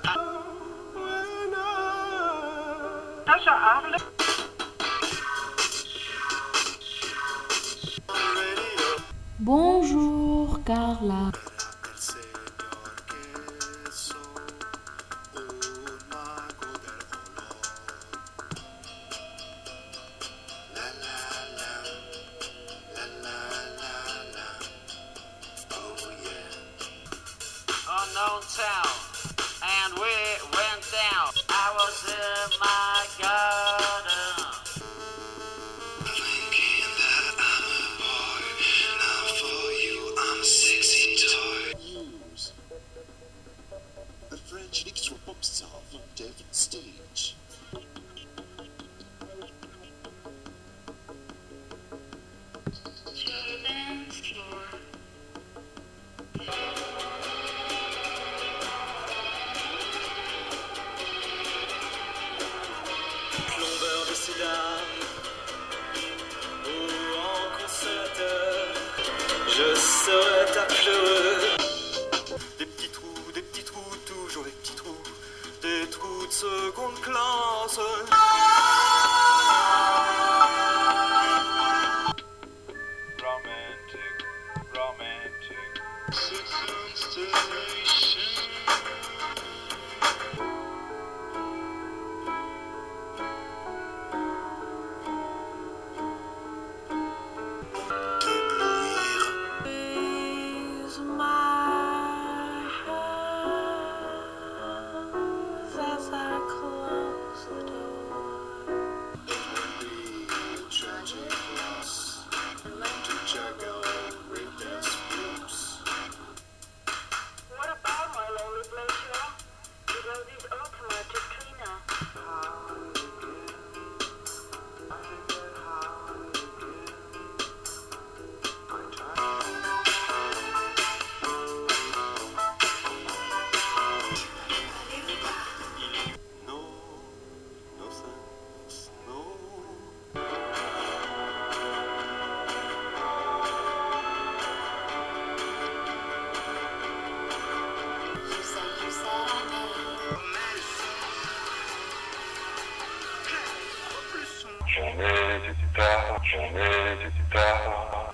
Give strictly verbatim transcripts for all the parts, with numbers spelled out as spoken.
Bonjour Carla. Unknown town, and we went down. I was in my garden. Thinking that I'm a boy, now for you I'm a sexy toy. News. A French leaks to a pop star from David stage. Plombeur de cédar ou en conservateur, je serai ta pleureux. Des petits trous, des petits trous, toujours des petits trous, des trous de seconde classe. Romantic, romantic, c'est constellation. Journée du tard, journée du tard.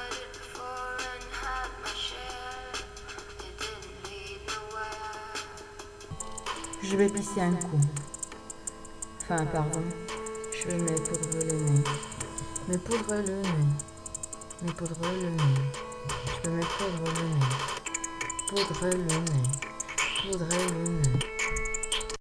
Je vais pisser un coup. Enfin, pardon. Je vais me poudre le nez. Me poudre le nez. Me poudre le nez. Je vais me poudre le nez. Poudre le nez. Poudre le nez.